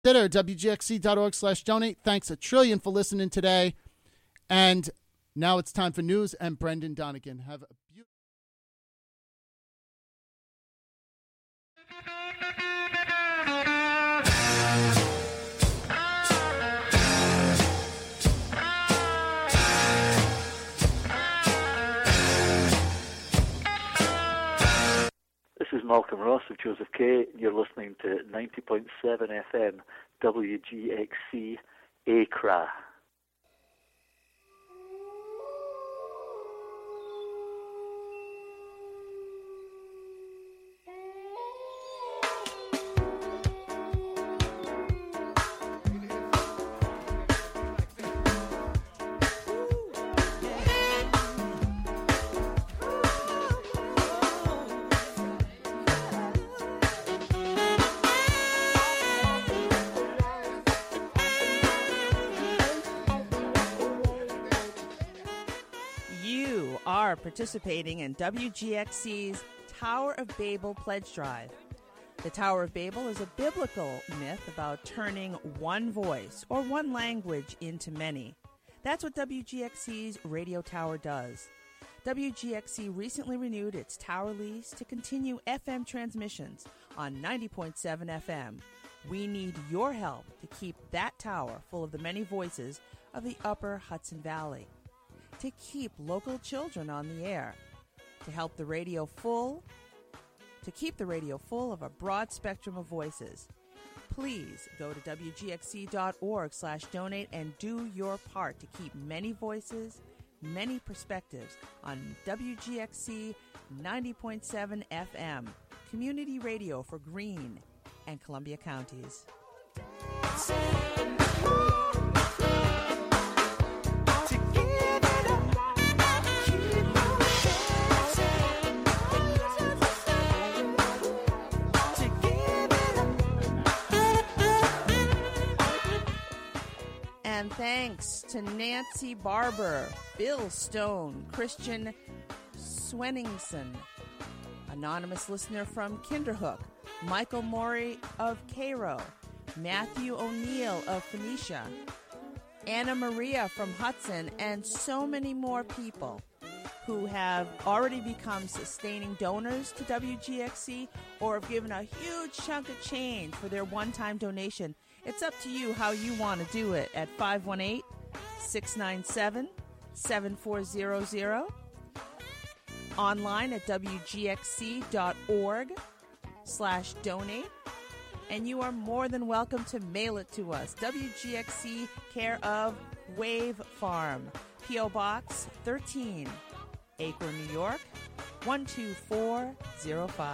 WGXC.org/donate. Thanks a trillion for listening today. And now it's time for news and Brendan Donegan. Have a beautiful... This is Malcolm Ross of Joseph K. You're listening to 90.7 FM WGXC Accra. Participating in WGXC's Tower of Babel Pledge Drive. The Tower of Babel is a biblical myth about turning one voice or one language into many. That's what WGXC's Radio Tower does. WGXC recently renewed its tower lease to continue FM transmissions on 90.7 FM. We need your help to keep that tower full of the many voices of the Upper Hudson Valley, to keep local children on the air, to help the radio full, to keep the radio full of a broad spectrum of voices. Please go to WGXC.org/donate and do your part to keep many voices, many perspectives on WGXC 90.7 FM, community radio for Greene and Columbia counties. And thanks to Nancy Barber, Bill Stone, Christian Swenningson, anonymous listener from Kinderhook, Michael Morey of Cairo, Matthew O'Neill of Phoenicia, Anna Maria from Hudson, and so many more people who have already become sustaining donors to WGXC or have given a huge chunk of change for their one-time donation. It's up to you how you want to do it at 518-697-7400, online at WGXC.org/donate, and you are more than welcome to mail it to us. WGXC, care of Wave Farm, P.O. Box 13, Acre, New York, 12405.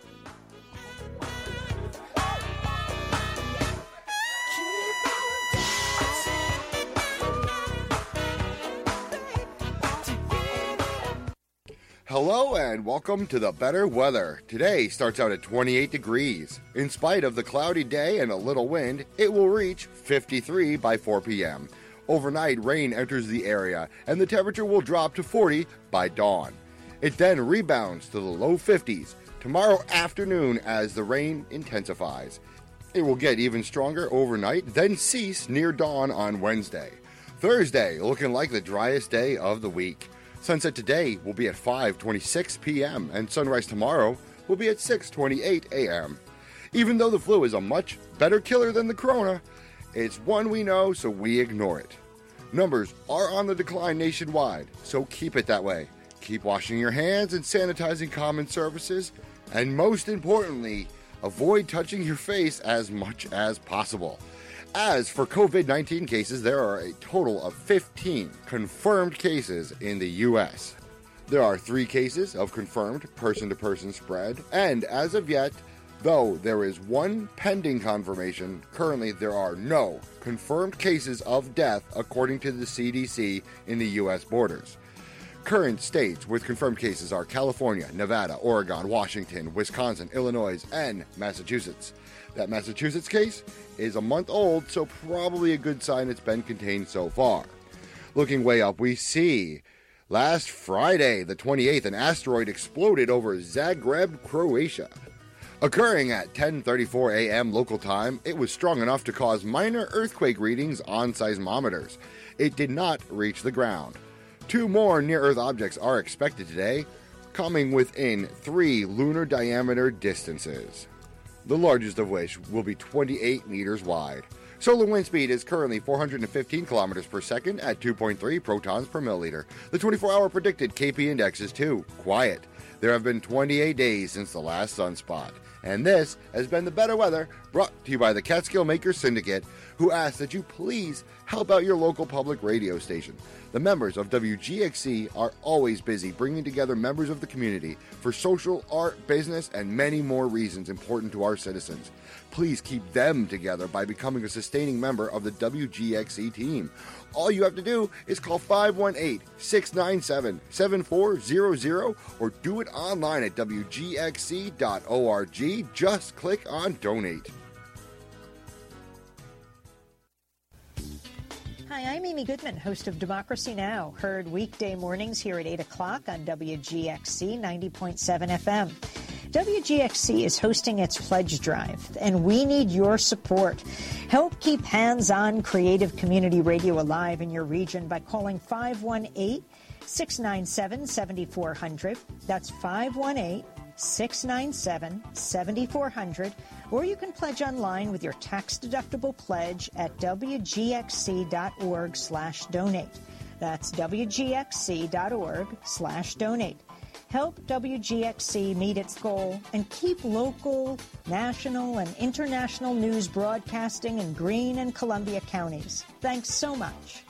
Hello and welcome to the better weather. Today starts out at 28 degrees. In spite of the cloudy day and a little wind, it will reach 53 by 4 p.m. Overnight, rain enters the area and the temperature will drop to 40 by dawn. It then rebounds to the low 50s tomorrow afternoon as the rain intensifies. It will get even stronger overnight, then cease near dawn on Wednesday. Thursday, looking like the driest day of the week. Sunset today will be at 5:26 p.m. and sunrise tomorrow will be at 6:28 a.m. Even though the flu is a much better killer than the corona, it's one we know, so we ignore it. Numbers are on the decline nationwide, so keep it that way. Keep washing your hands and sanitizing common surfaces, and most importantly, avoid touching your face as much as possible. As for COVID-19 cases, there are a total of 15 confirmed cases in the U.S. There are 3 cases of confirmed person-to-person spread, and as of yet, though there is 1 pending confirmation, currently there are no confirmed cases of death according to the CDC in the U.S. borders. Current states with confirmed cases are California, Nevada, Oregon, Washington, Wisconsin, Illinois, and Massachusetts. That Massachusetts case is a month old, so probably a good sign it's been contained so far. Looking way up, we see last Friday, the 28th, an asteroid exploded over Zagreb, Croatia. Occurring at 10:34 a.m. local time, it was strong enough to cause minor earthquake readings on seismometers. It did not reach the ground. 2 more near-Earth objects are expected today, coming within 3 lunar diameter distances, the largest of which will be 28 meters wide. Solar wind speed is currently 415 kilometers per second at 2.3 protons per milliliter. The 24-hour predicted KP index is 2, quiet. There have been 28 days since the last sunspot. And this has been the Better Weather, brought to you by the Catskill Makers Syndicate, who asks that you please help out your local public radio station. The members of WGXC are always busy bringing together members of the community for social, art, business, and many more reasons important to our citizens. Please keep them together by becoming a sustaining member of the WGXC team. All you have to do is call 518-697-7400 or do it online at WGXC.org. Just click on Donate. Hi, I'm Amy Goodman, host of Democracy Now!, heard weekday mornings here at 8 o'clock on WGXC 90.7 FM. WGXC is hosting its pledge drive, and we need your support. Help keep hands-on creative community radio alive in your region by calling 518-697-7400. That's 518-697-7400. Or you can pledge online with your tax-deductible pledge at wgxc.org/donate. That's wgxc.org/donate. Help WGXC meet its goal and keep local, national, and international news broadcasting in Greene and Columbia counties. Thanks so much.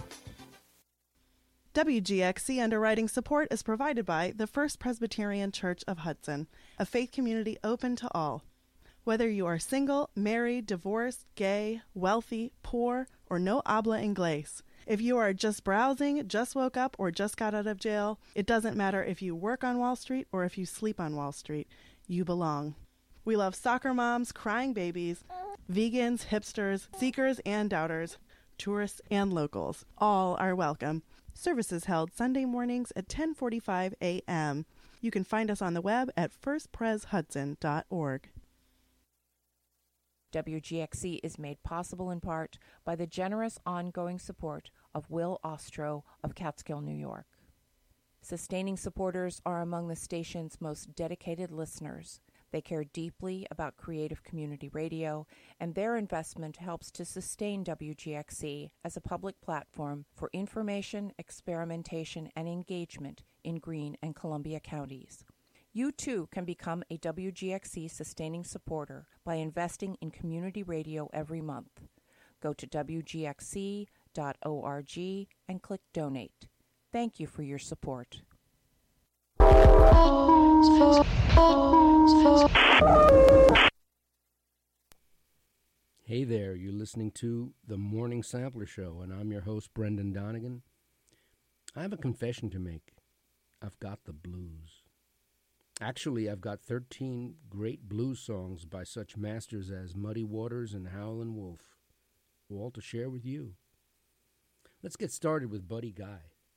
WGXC underwriting support is provided by the First Presbyterian Church of Hudson, a faith community open to all. Whether you are single, married, divorced, gay, wealthy, poor, or no habla inglés, if you are just browsing, just woke up, or just got out of jail, it doesn't matter if you work on Wall Street or if you sleep on Wall Street. You belong. We love soccer moms, crying babies, vegans, hipsters, seekers and doubters, tourists and locals. All are welcome. Services held Sunday mornings at 10:45 a.m. You can find us on the web at firstpreshudson.org. WGXC is made possible in part by the generous ongoing support of Will Ostro of Catskill, New York. Sustaining supporters are among the station's most dedicated listeners. They care deeply about creative community radio, and their investment helps to sustain WGXC as a public platform for information, experimentation, and engagement in Greene and Columbia counties. You too can become a WGXC sustaining supporter by investing in community radio every month. Go to WGXC.org and click Donate. Thank you for your support. Hey there, you're listening to The Morning Sampler Show, and I'm your host, Brendan Donegan. I have a confession to make. I've got the blues. Actually, I've got 13 great blues songs by such masters as Muddy Waters and Howlin' Wolf, all to share with you. Let's get started with Buddy Guy.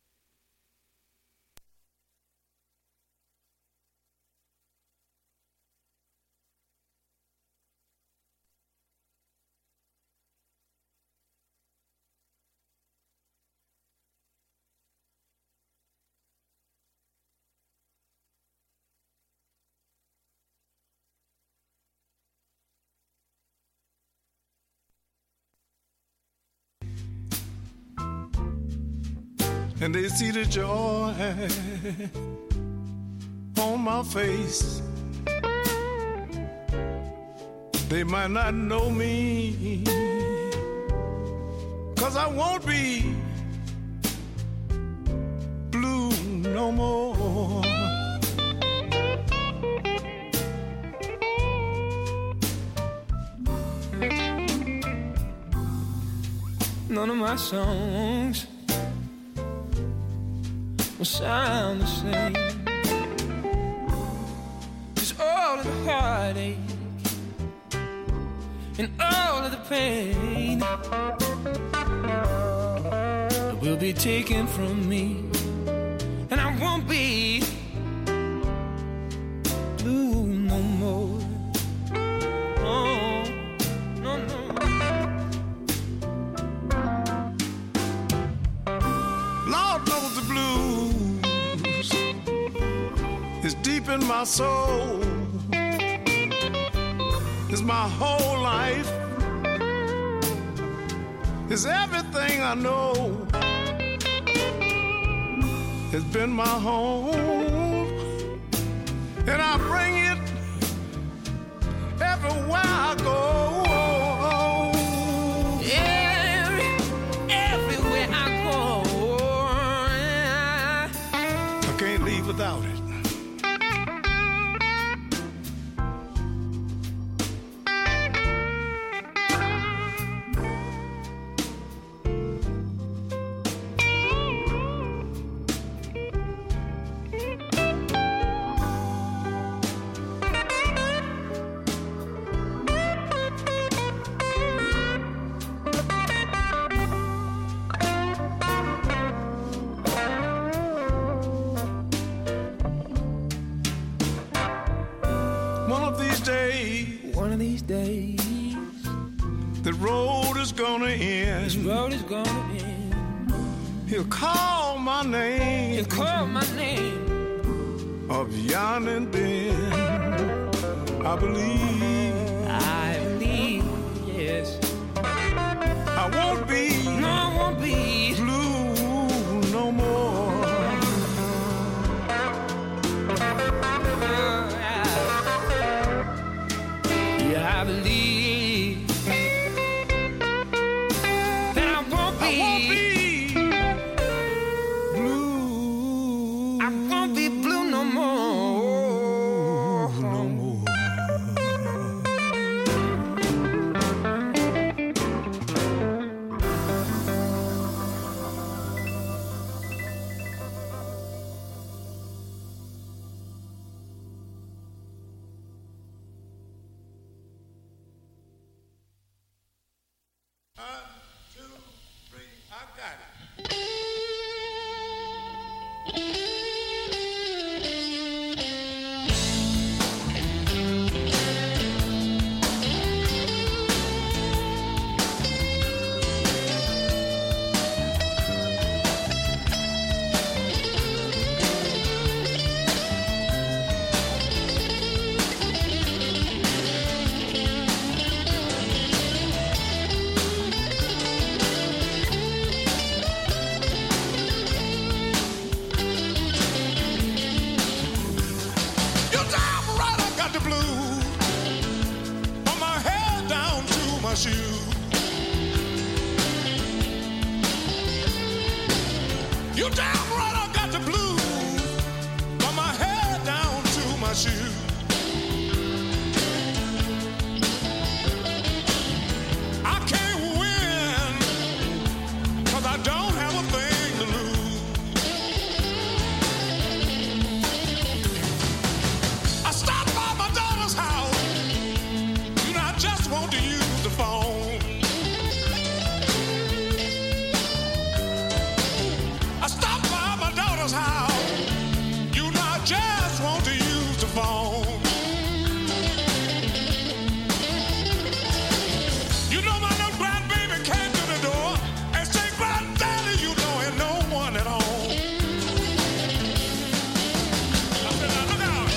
And they see the joy on my face. They might not know me, 'cause I won't be blue no more. None of my songs will sound the same. It's all of the heartache and all of the pain that will be taken from me, and I won't be blue no more. deep in my soul. It's my whole life. It's everything I know. It's been my home, and I bring it everywhere I go. Everywhere I go, I can't leave without it. One of these days, the road is gonna end. This road is gonna end. He'll call my name. He'll call my name. Of yon and Ben. I believe. I believe, yes. I won't be. No, I won't be blue no more. I believe that I won't be blue. I won't be blue no more. No more. You damn right I got the blues from my head down to my shoes. I can't win 'cause I don't have a thing to lose. I stopped by my daughter's house, you know I just want to use the phone. House, you not just want to use the phone. You know my little grandbaby came to the door and said, "Granddaddy, you know ain't no one at home." I said, "Now look out."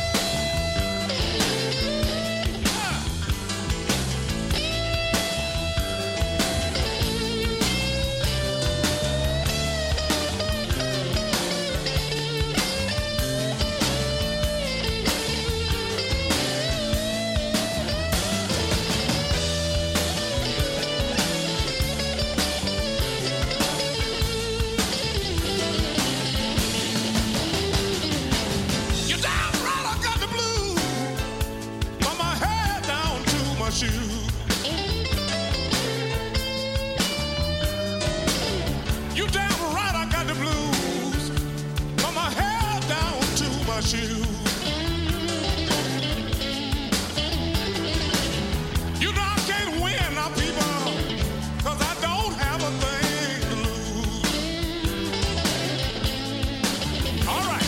You damn right I got the blues from my head down to my shoes. You know I can't win now, people, 'cause I don't have a thing to lose. All right.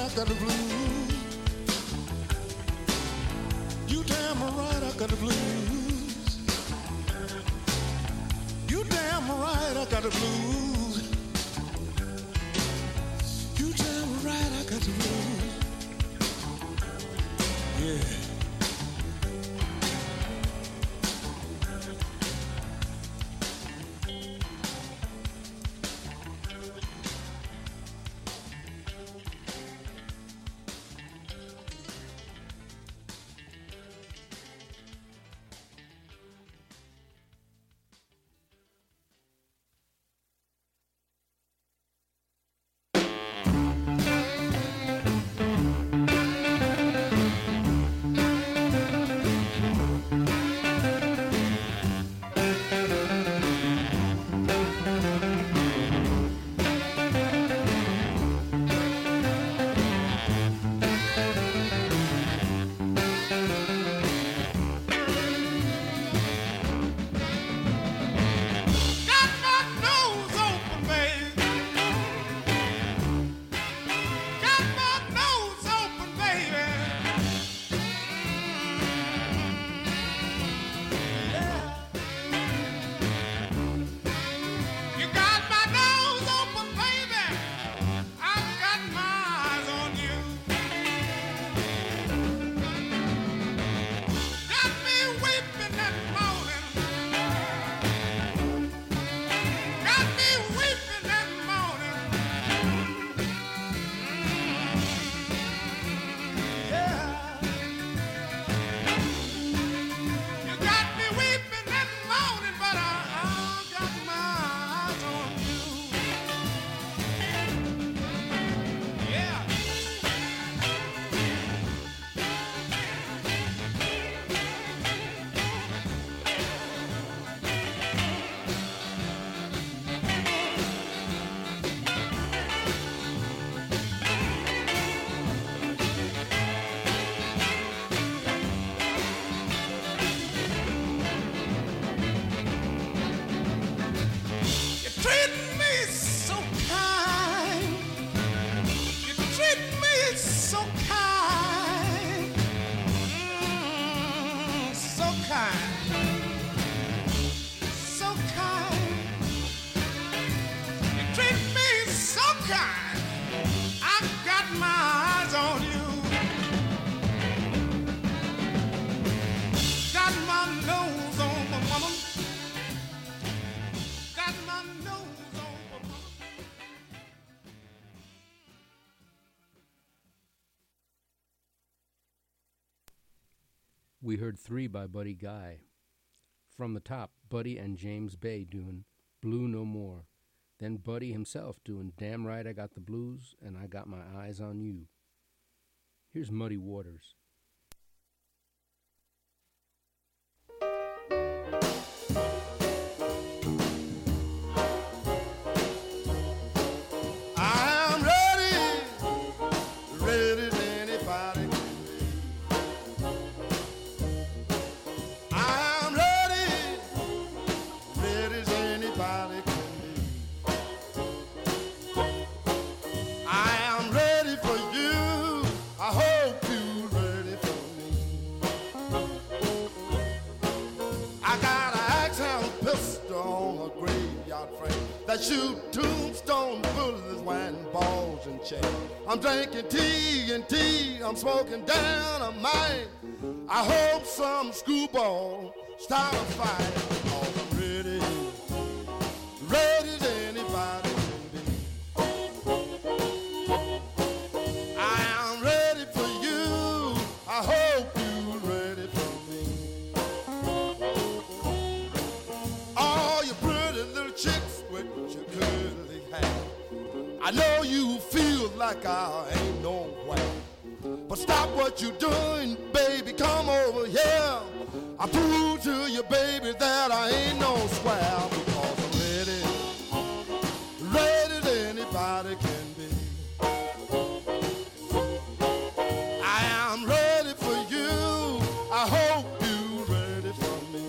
I got the blues. You damn right I got the blues. You damn right I got the blues. You damn right I got the blues. Yeah. We heard 3 by Buddy Guy. From the top, Buddy and James Bay doing Blue No More. Then Buddy himself doing Damn Right I Got the Blues and I Got My Eyes on You. Here's Muddy Waters. I'm ready, ready as anybody can be. I'm ready, ready as anybody can be. I am ready for you. I hope you're ready for me. I got an axe-handle pistol on a graveyard frame that shoot tombstone bullets, winding balls and chains. I'm drinking tea, I'm smoking dynamite. I hope some screwball start a fight. Oh, I'm ready, ready as anybody can be. I am ready for you. I hope you're ready for me. All you pretty little chicks with your curly hair, I know you feel like I ain't nowhere. But stop what you're doing, baby, come over here. I prove to you, baby, that I ain't no square. Because I'm ready, ready as anybody can be. I am ready for you. I hope you're ready for me.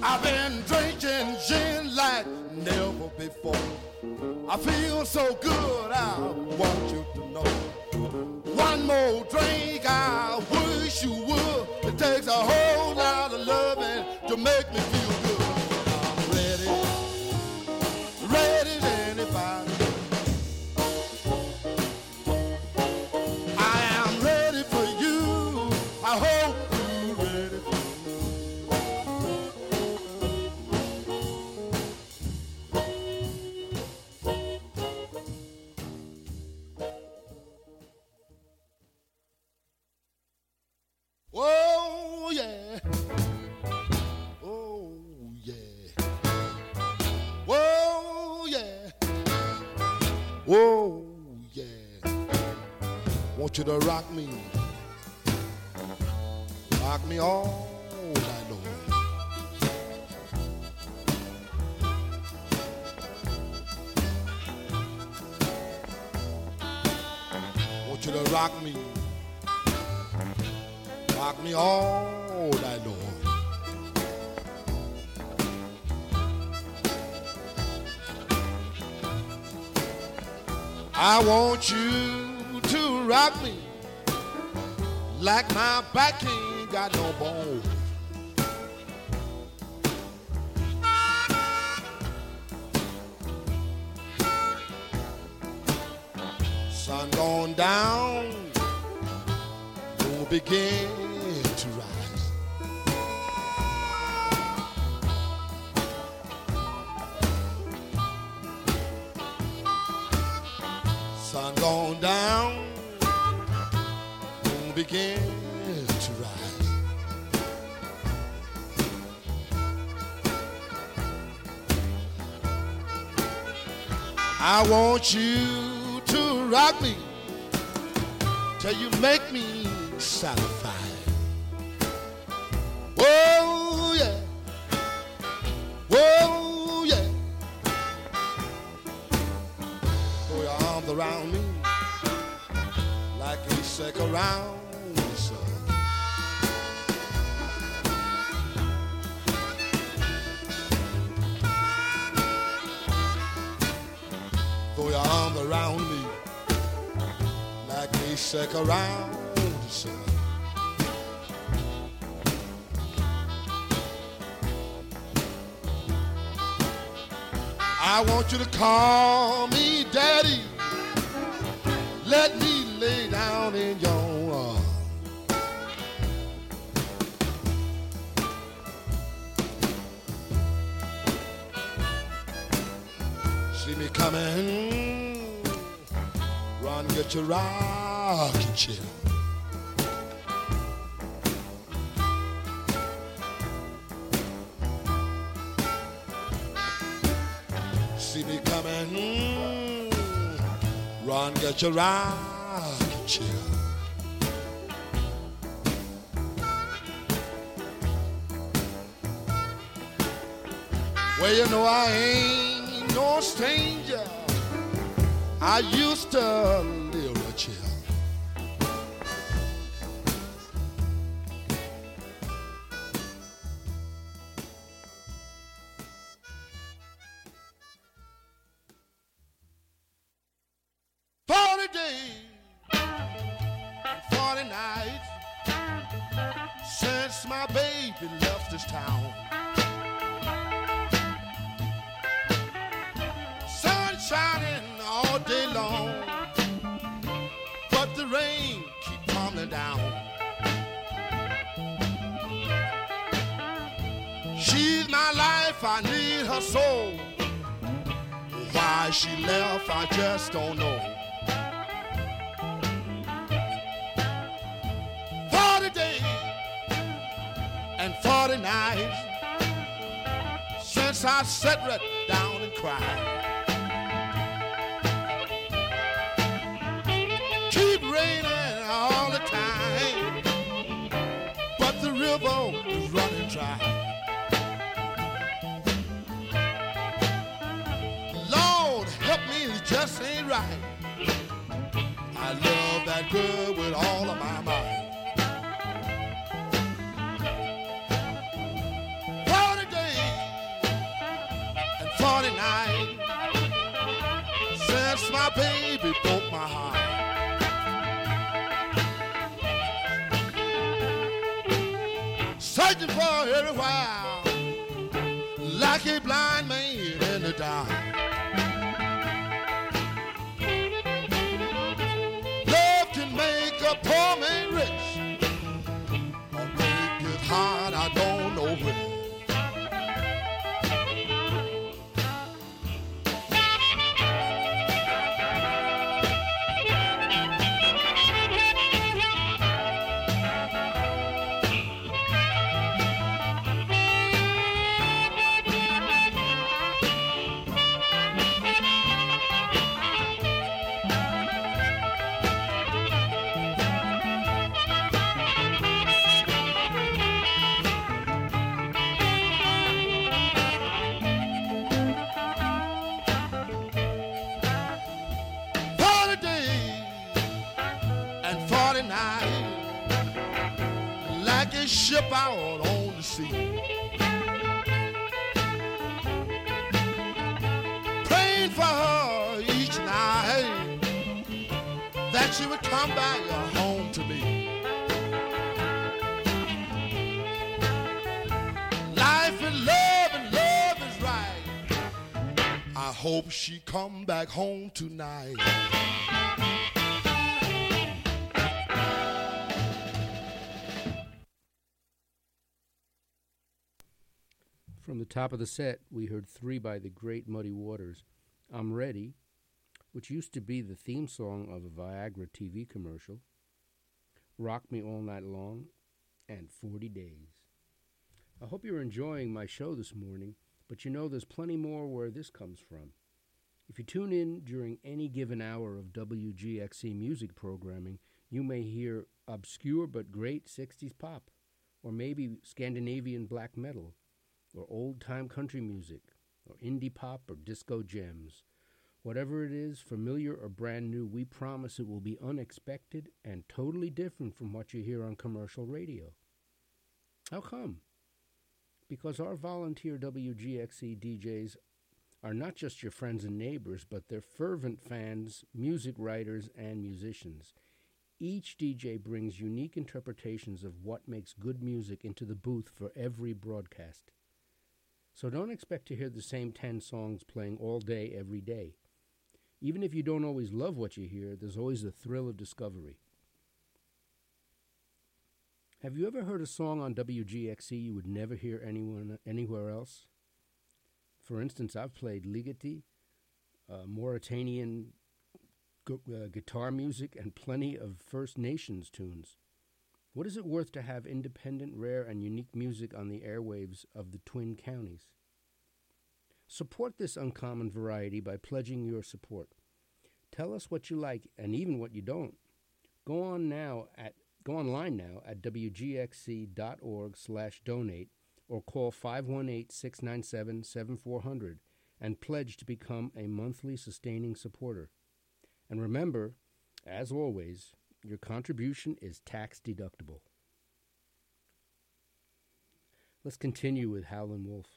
I've been drinking gin like never before. I feel so good, I want you to know. One more drink, I wish you would. It takes a whole lot of loving to make me feel good. I'm ready, ready as anybody. I am ready for you. I hope you're ready for me. Oh yeah, oh yeah, oh yeah, oh yeah. Want you to rock me all night long. Want you to rock me all night long. I want you to rock me like my back ain't got no bone. Sun going down, moon begin to rise. Sun going down, moon begin to rise. I want you to rock me till you make me satisfied. Oh yeah, oh yeah. Throw your arms around me like a sack around the sun. Throw your arms around me like a sack around the sun. I want you to call me daddy. Let me lay down in your arms. See me coming, run, get your rocking chair. See me coming, run, get your rocking chair. Well, you know I ain't no stranger. I used to live right here. My baby left this town. Sun shining all day long, but the rain keep tumbling down. She's my life, I need her so. Why she left, I just don't know. 40 days and 40 nights since I sat right down and cried. Keep raining all the time, but the river is running dry. Lord, help me, it just ain't right. I love that girl with all of my might. Friday night since my baby broke my heart. Searching for everywhere like a blind man in the dark. Love can make a poor man rich or make it hard, I don't know which. Ship out on the sea, praying for her each night that she would come back home to me. Life and love is right. I hope she come back home tonight. From the top of the set, we heard 3 by the Great Muddy Waters, I'm Ready, which used to be the theme song of a Viagra TV commercial, Rock Me All Night Long, and 40 Days. I hope you're enjoying my show this morning, but you know there's plenty more where this comes from. If you tune in during any given hour of WGXC music programming, you may hear obscure but great 60s pop, or maybe Scandinavian black metal, or old-time country music, or indie pop, or disco gems. Whatever it is, familiar or brand new, we promise it will be unexpected and totally different from what you hear on commercial radio. How come? Because our volunteer WGXC DJs are not just your friends and neighbors, but they're fervent fans, music writers, and musicians. Each DJ brings unique interpretations of what makes good music into the booth for every broadcast. So don't expect to hear the same 10 songs playing all day, every day. Even if you don't always love what you hear, there's always the thrill of discovery. Have you ever heard a song on WGXC you would never hear anywhere else? For instance, I've played Ligeti, Mauritanian guitar music, and plenty of First Nations tunes. What is it worth to have independent, rare, and unique music on the airwaves of the Twin Counties? Support this uncommon variety by pledging your support. Tell us what you like and even what you don't. Go online now at wgxc.org/donate or call 518-697-7400 and pledge to become a monthly sustaining supporter. And remember, as always, your contribution is tax deductible. Let's continue with Howlin' Wolf.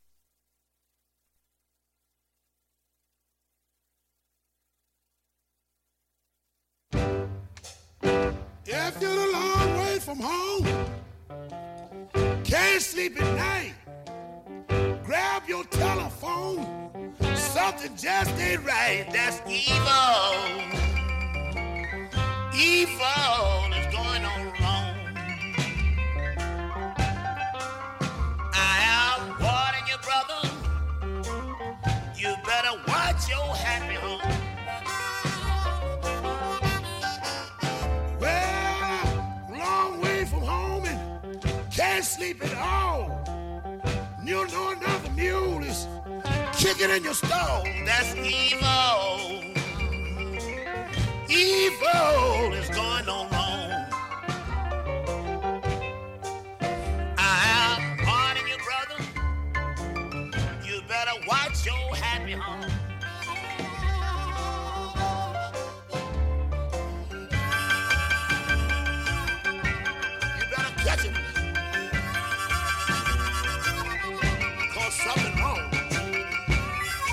If you're a long way from home, can't sleep at night, grab your telephone. Something just ain't right. That's evil. Evil is going on wrong. I am warning you, brother. You better watch your happy home. Well, long way from home and can't sleep at all. You know another mule is kicking in your stall. That's evil. Evil is going on wrong. I am warning you, brother. You better watch your happy home. You better catch it. 'Cause something wrong.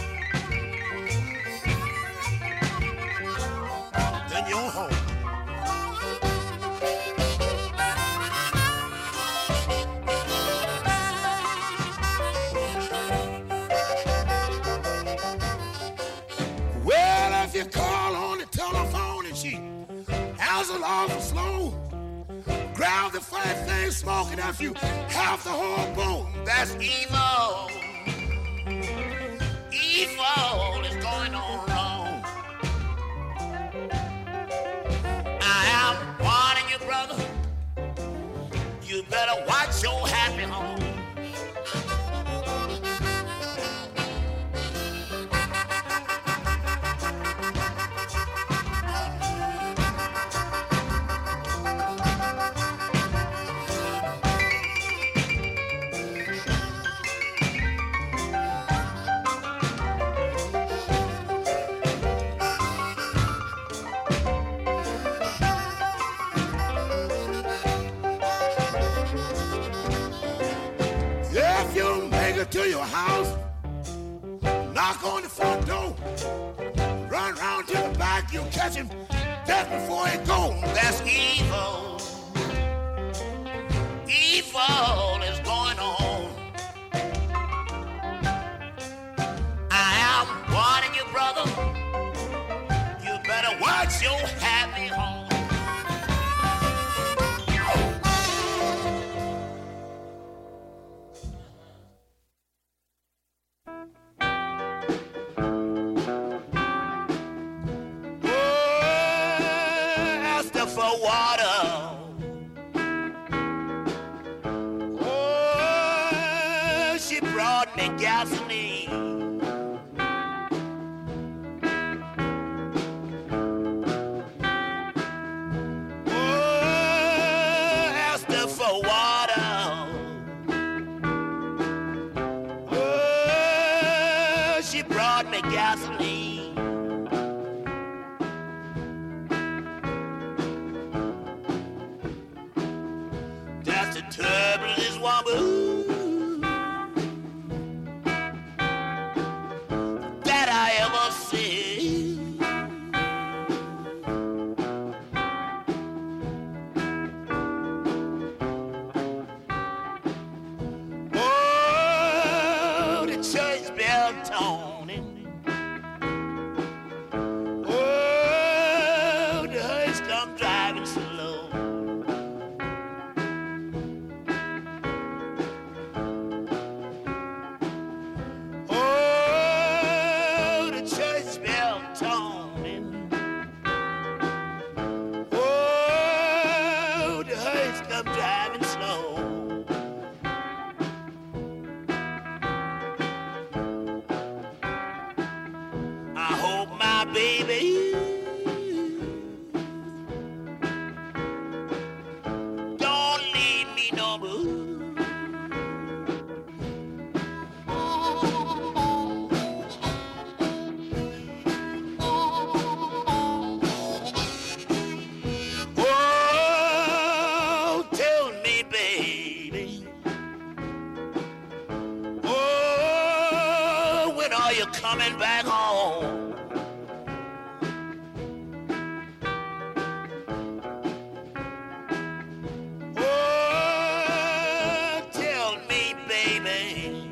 outlaws are slow. Grab the first thing smoking after you have the whole boat. That's evil. Evil is going on wrong. I am warning you, brother. You better watch your happy home. To your house, knock on the front door, run round to the back, you'll catch him just before he goes. That's evil. Evil is going on. I am warning you, brother. You better watch your happy home. Gasoline. Oh, asked her for water. Oh, she brought me gasoline. That's the turbulence woman. Coming back home. Oh, tell me, baby.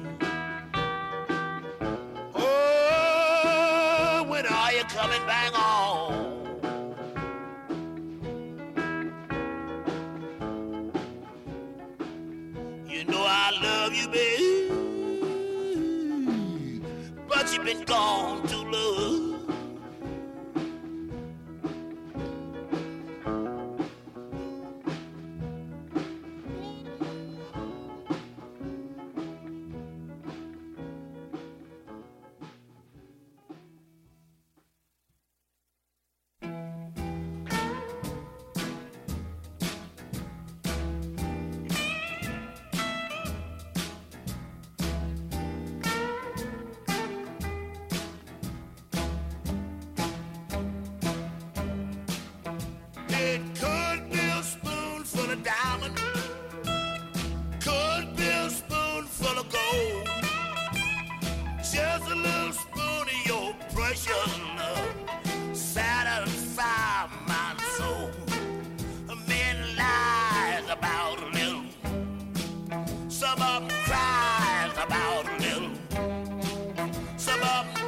Oh, when are you coming back home? You know I love you, baby. You've been gone too long.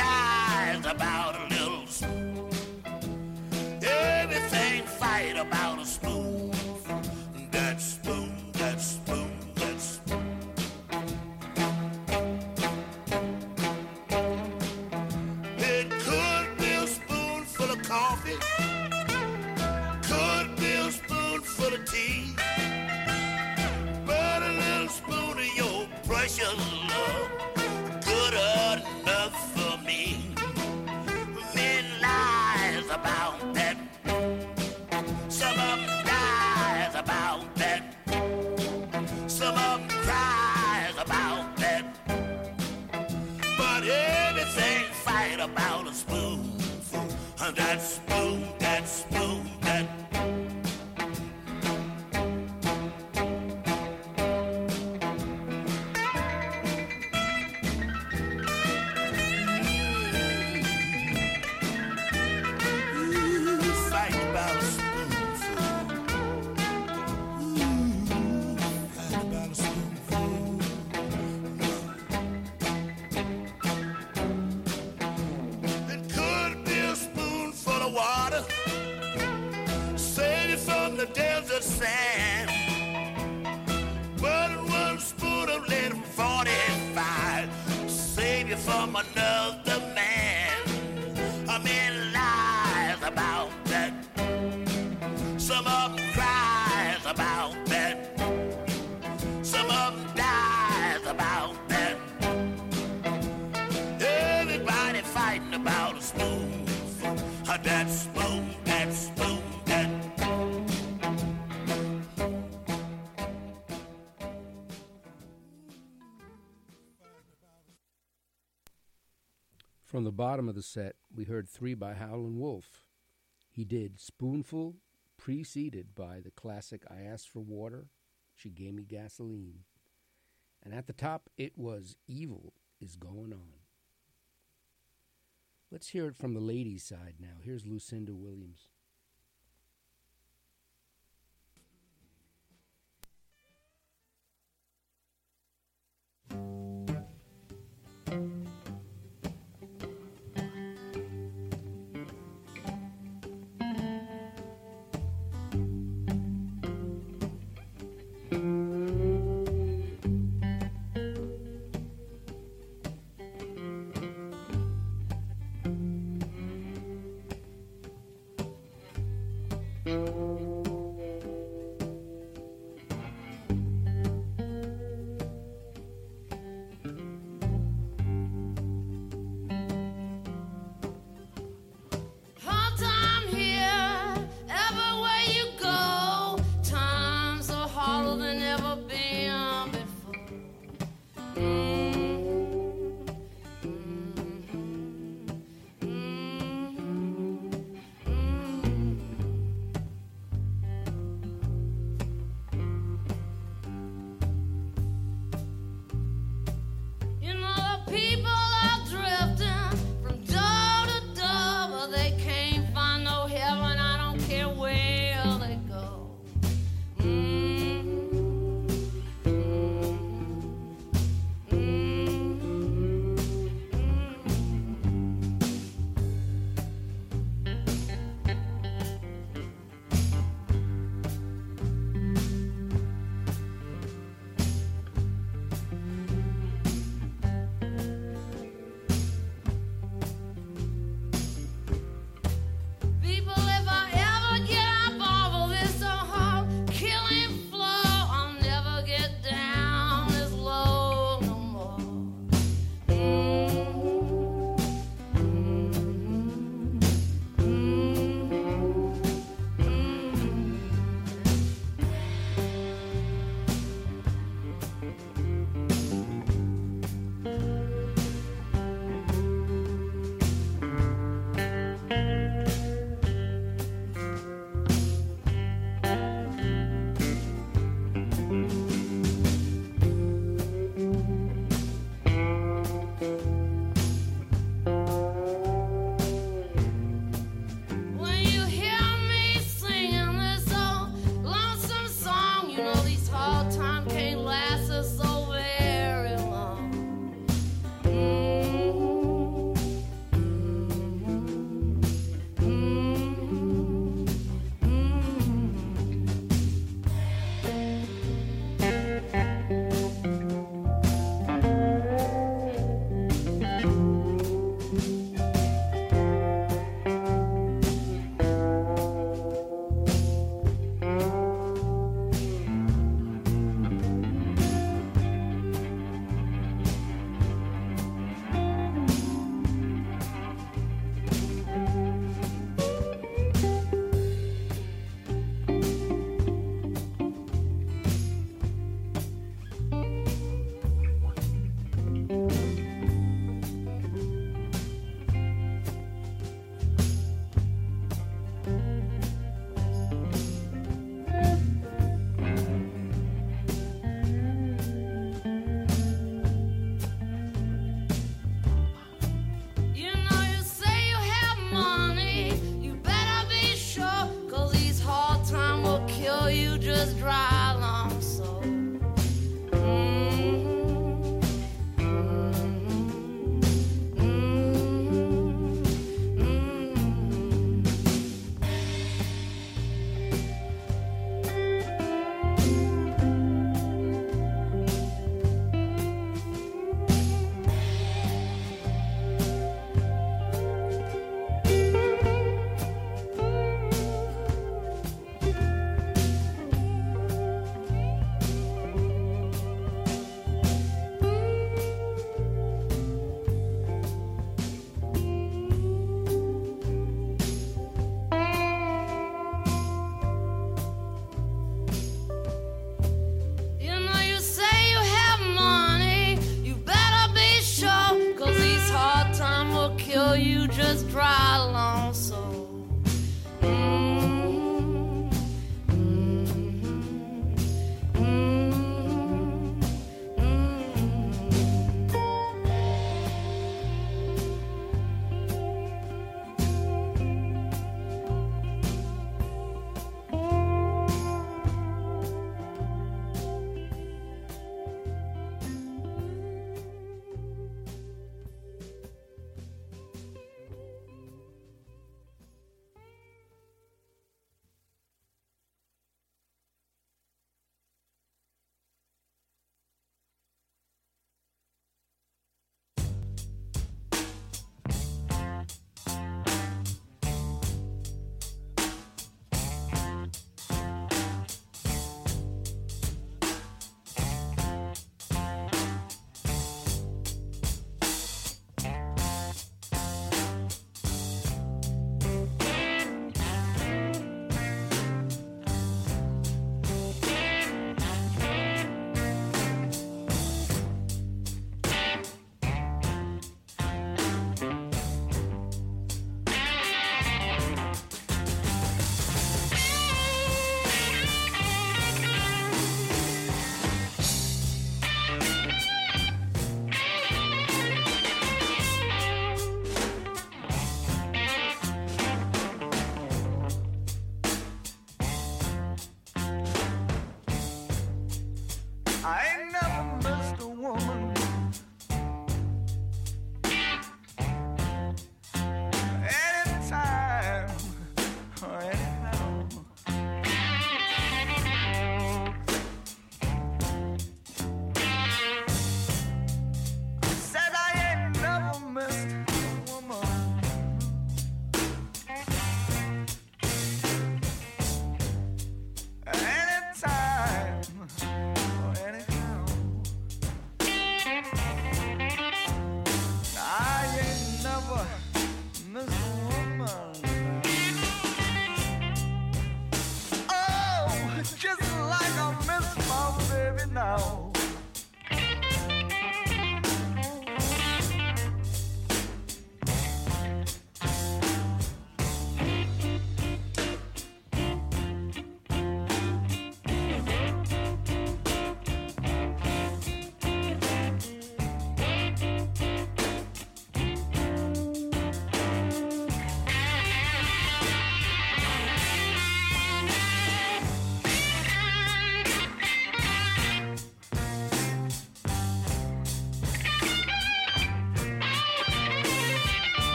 About love good enough for me. Men lies about that. Some of them dies about that. Some of them cries about that. But everything fight about a spoonful. That spoon, that spoon, that. Sand, but one spoon of lead 45 save you from another man. A man lies about that. Some of them cries about that. Some of them dies about that. Everybody fighting about a spoon. That spoon, that spoon. From the bottom of the set, we heard 3 by Howlin' Wolf. He did Spoonful, preceded by the classic I Asked for Water, She Gave Me Gasoline. And at the top, it was Evil Is Going On. Let's hear it from the ladies' side now. Here's Lucinda Williams.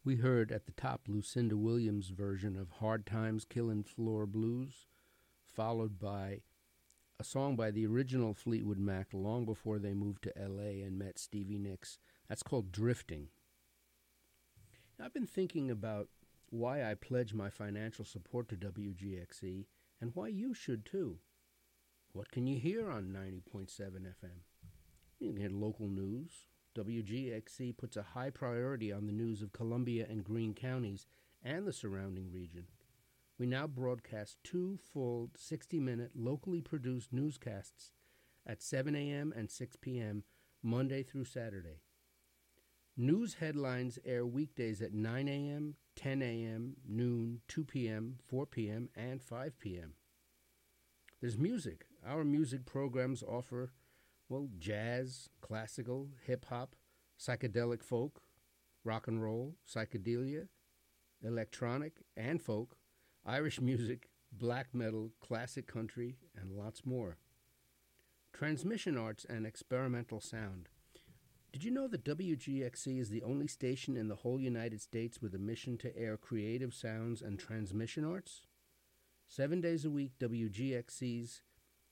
We heard at the top Lucinda Williams' version of Hard Times Killin' Floor Blues, followed by a song by the original Fleetwood Mac long before they moved to L.A. and met Stevie Nicks. That's called Drifting. I've been thinking about why I pledge my financial support to WGXC and why you should too. What can you hear on 90.7 FM? You can hear local news. WGXC puts a high priority on the news of Columbia and Greene counties and the surrounding region. We now broadcast 2 full 60-minute locally produced newscasts at 7 a.m. and 6 p.m. Monday through Saturday. News headlines air weekdays at 9 a.m., 10 a.m., noon, 2 p.m., 4 p.m., and 5 p.m. There's music. Our music programs offer, jazz, classical, hip-hop, psychedelic folk, rock and roll, psychedelia, electronic and folk, Irish music, black metal, classic country, and lots more. Transmission arts and experimental sound. Did you know that WGXC is the only station in the whole United States with a mission to air creative sounds and transmission arts? 7 days a week, WGXC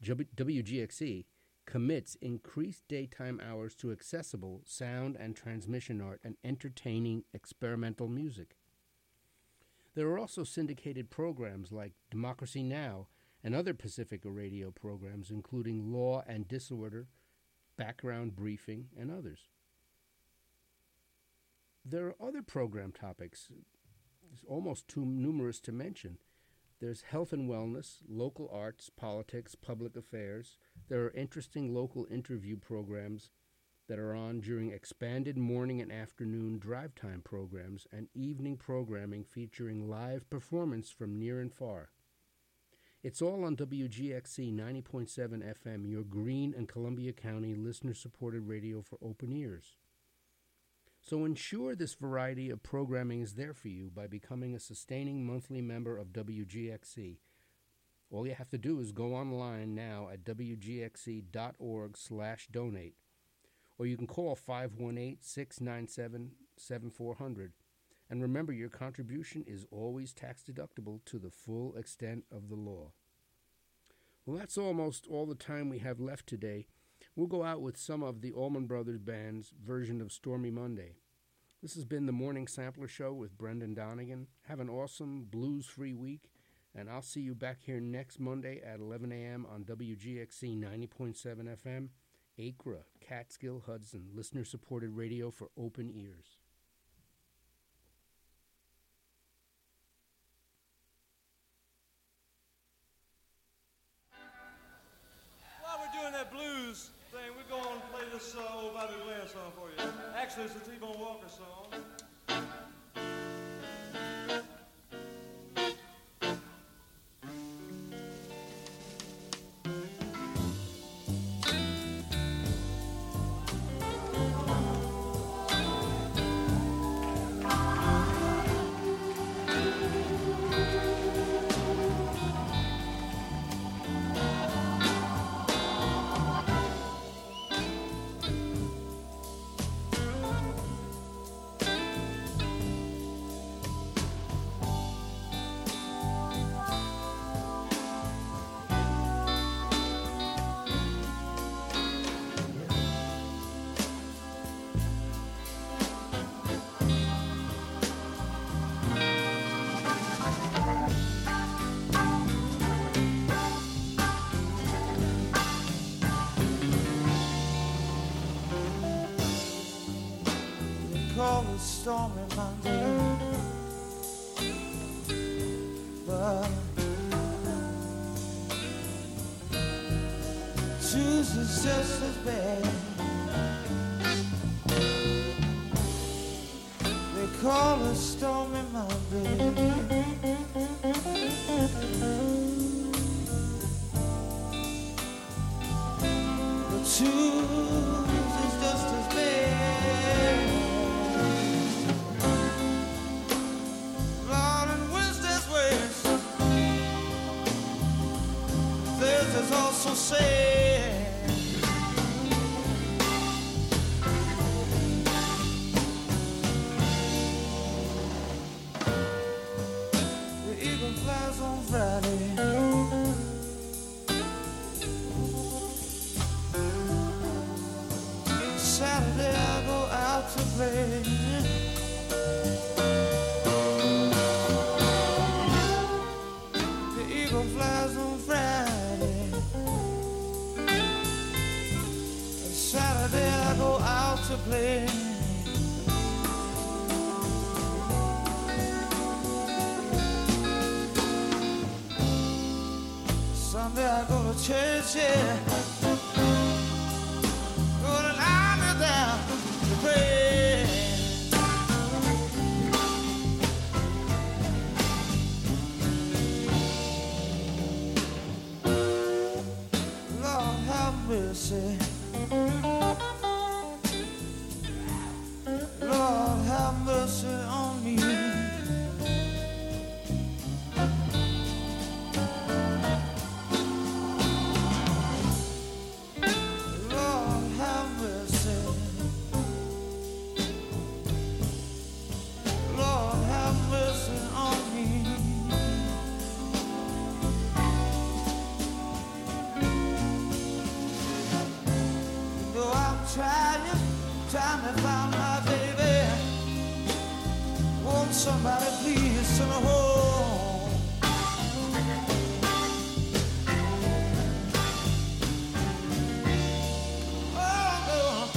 commits increased daytime hours to accessible sound and transmission art and entertaining experimental music. There are also syndicated programs like Democracy Now! And other Pacifica radio programs, including Law and Disorder, Background Briefing, and others. There are other program topics, almost too numerous to mention. There's health and wellness, local arts, politics, public affairs. There are interesting local interview programs that are on during expanded morning and afternoon drive time programs and evening programming featuring live performance from near and far. It's all on WGXC 90.7 FM, your Greene and Columbia County listener-supported radio for open ears. So ensure this variety of programming is there for you by becoming a sustaining monthly member of WGXC. All you have to do is go online now at wgxc.org/donate, or you can call 518-697-7400. And remember, your contribution is always tax-deductible to the full extent of the law. Well, that's almost all the time we have left today. We'll go out with some of the Allman Brothers Band's version of Stormy Monday. This has been the Morning Sampler Show with Brendan Donegan. Have an awesome blues-free week, and I'll see you back here next Monday at 11 a.m. on WGXC 90.7 FM, Acra, Catskill, Hudson, listener-supported radio for open ears. That blues thing, we're going to play this old Bobby Blair song for you. Actually, it's a T-Bone Walker song. Call it Stormy Monday, but Tuesday's just as bad. They call it Stormy Monday, but Tuesday's just as bad. Thursday's also sad. play. Sunday I go to church, yeah. Go to lie me down to pray. Lord have mercy. Lord have mercy on me. Trying to find my baby. Won't somebody please send her home? Oh, no.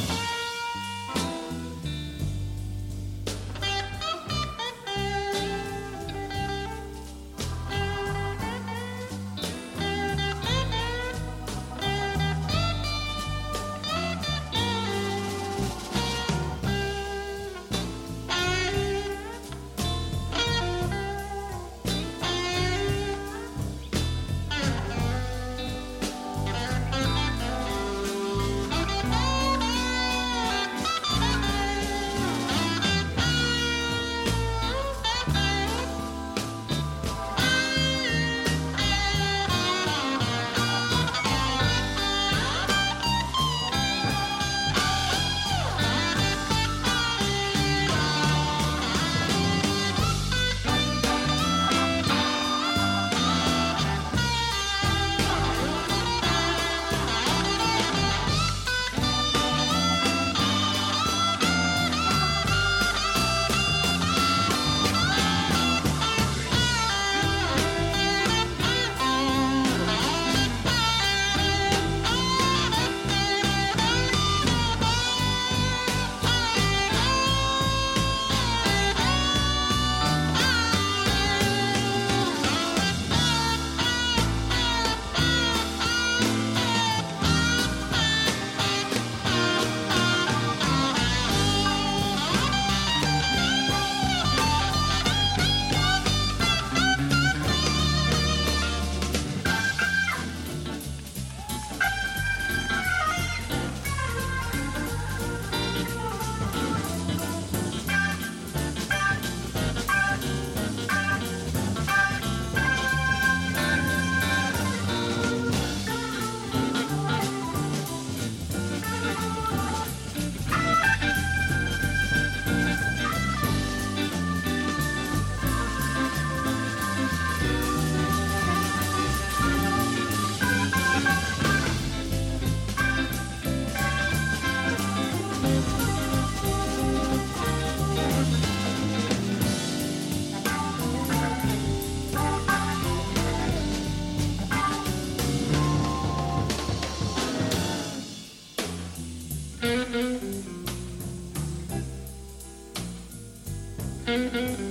Mm-hmm.